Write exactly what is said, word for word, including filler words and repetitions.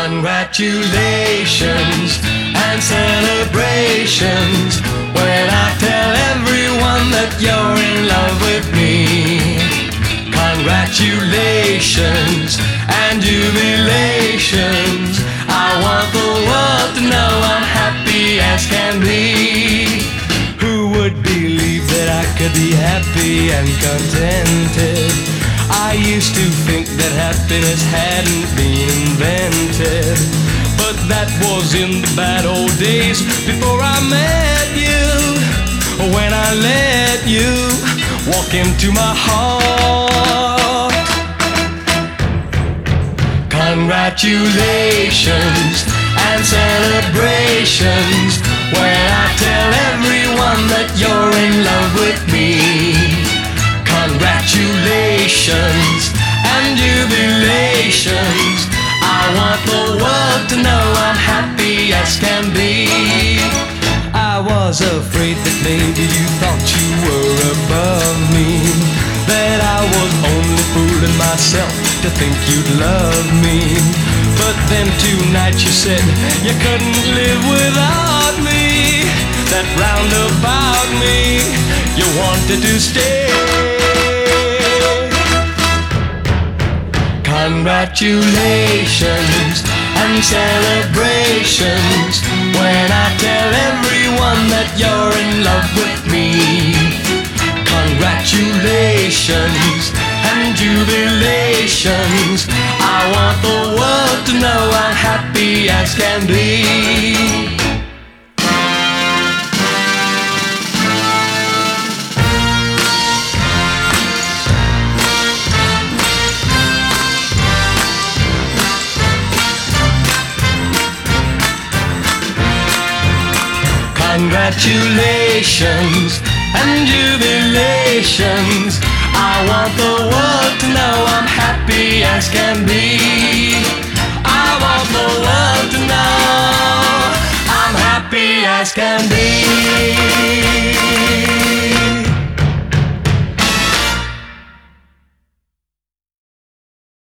Congratulations and celebrations when I tell everyone that you're in love with me. Congratulations and jubilations. I want the world to know I'm happy as can be. Who would believe that I could be happy and contented? I used to think that happiness hadn't been invented, but that was in the bad old days before I met you. When I let you walk into my heart. Congratulations and celebrations when I tell everyone that you're in love with me. Congratulations and jubilations. I want the world to know I'm happy as can be. I was afraid that maybe you thought you were above me, that I was only fooling myself to think you'd love me. But then tonight you said you couldn't live without me, that round about me you wanted to stay. Congratulations and celebrations when I tell everyone that you're in love with me. Congratulations and jubilations. I want the world to know I'm happy as can be. Congratulations and jubilations. I want the world to know I'm happy as can be. I want the world to know I'm happy as can be.